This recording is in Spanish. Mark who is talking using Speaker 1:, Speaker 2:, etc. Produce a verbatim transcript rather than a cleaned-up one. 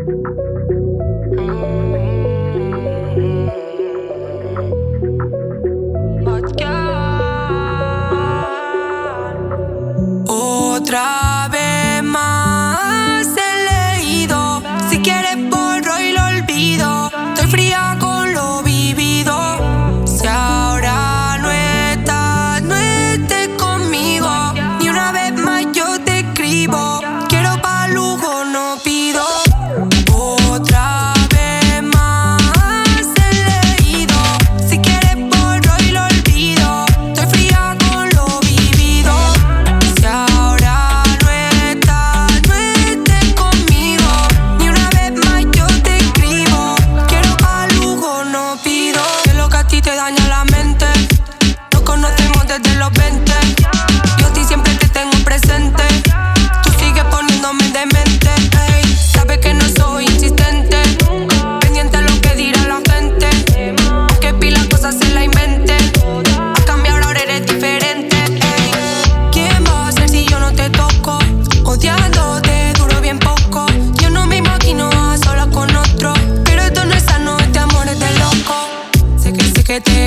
Speaker 1: Otra vez más he leído. Si quieres borro y lo olvido. Estoy fría con lo vivido. Si ahora no estás, no estés conmigo. Ni una vez más yo te escribo. Quiero pa' lujo, no pido. Otra vez más he leído. Si quieres borro y lo olvido. Estoy fría con lo vivido. Si ahora no estás, no estés conmigo. Ni una vez más yo te escribo. Quiero pa' lujo, no pido. Que lo que a ti te daña la mente. Nos conocemos desde los veinte. Yo a ti siempre te tengo presente. Tú sigues poniéndome demente, ey. Sabes que no soy insistente. Pendiente a lo que dirá la gente. Que pila cosas se la inventen. Has cambiado, ahora eres diferente, ey. ¿Quién va a ser si yo no te toco? Odiándote duro bien poco. Yo no me imagino a solas con otro. Pero esto no es sano, este amor es de loco. Sé que sé que te